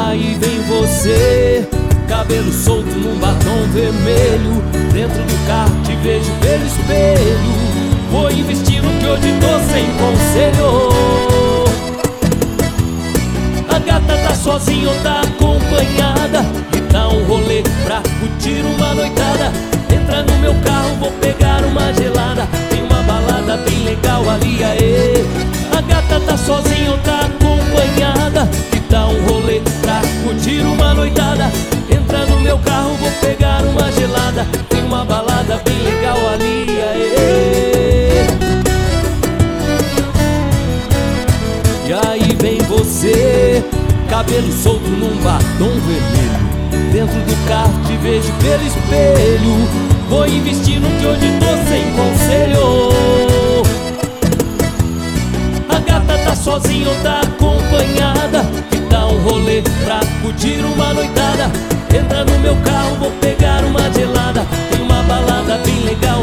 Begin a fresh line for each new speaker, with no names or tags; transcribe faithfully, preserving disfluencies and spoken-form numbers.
aí vem você, cabelo solto num batom vermelho. Dentro do carro te vejo pelo espelho. Vou investir no que hoje tô sem conselho. A gata tá sozinha ou tá acompanhada? E dá um rolê pra curtir uma noitada. Entra no meu carro, vou pegar uma gelada. Tem uma balada bem legal ali, aê. A gata tá sozinha ou tá acompanhada? E dá um rolê pra curtir uma noitada. Entra no meu carro, vou pegar uma gelada. Tem uma balada bem legal ali, aê. E aí vem você, cabelo solto num batom vermelho. Dentro do carro te vejo pelo espelho. Vou investir no que hoje tô sem conselho. A gata tá sozinha ou tá acompanhada? E dá um rolê pra curtir uma noitada. Entra no meu carro, vou pegar uma gelada. Tem uma balada bem legal